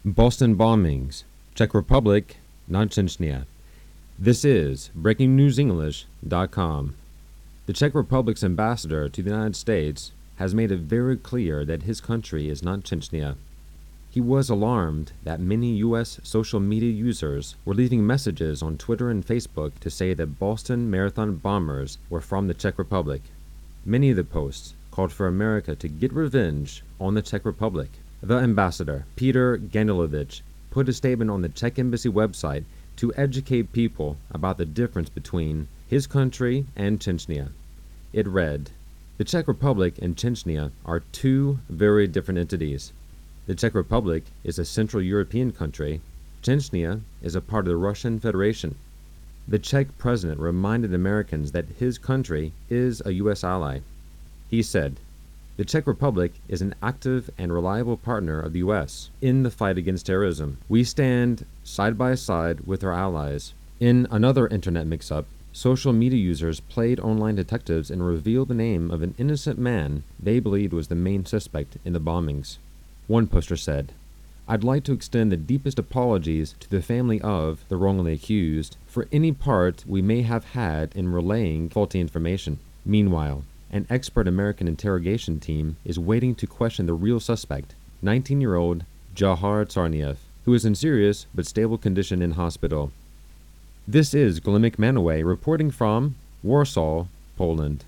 Boston bombings, Czech Republic, not Chechnya. This is BreakingNewsEnglish.com. The Czech Republic's ambassador to the United States has made it very clear that his country is not Chechnya. He was alarmed that many U.S. social media users were leaving messages on Twitter and Facebook to say that Boston Marathon bombers were from the Czech Republic. Many of the posts called for America to get revenge on the Czech Republic. The ambassador, Peter Gandelovich, put a statement on the Czech Embassy website to educate people about the difference between his country and Chechnya. It read, "The Czech Republic and Chechnya are two very different entities. The Czech Republic is a Central European country. Chechnya is a part of the Russian Federation." The Czech president reminded Americans that his country is a U.S. ally. He said, "The Czech Republic is an active and reliable partner of the U.S. in the fight against terrorism. We stand side by side with our allies." In another internet mix-up, social media users played online detectives and revealed the name of an innocent man they believed was the main suspect in the bombings. One poster said, "I'd like to extend the deepest apologies to the family of the wrongly accused for any part we may have had in relaying faulty information." Meanwhile, an expert American interrogation team is waiting to question the real suspect, 19-year-old Jahar Tsarnaev, who is in serious but stable condition in hospital. This is Glimmick Manaway reporting from Warsaw, Poland.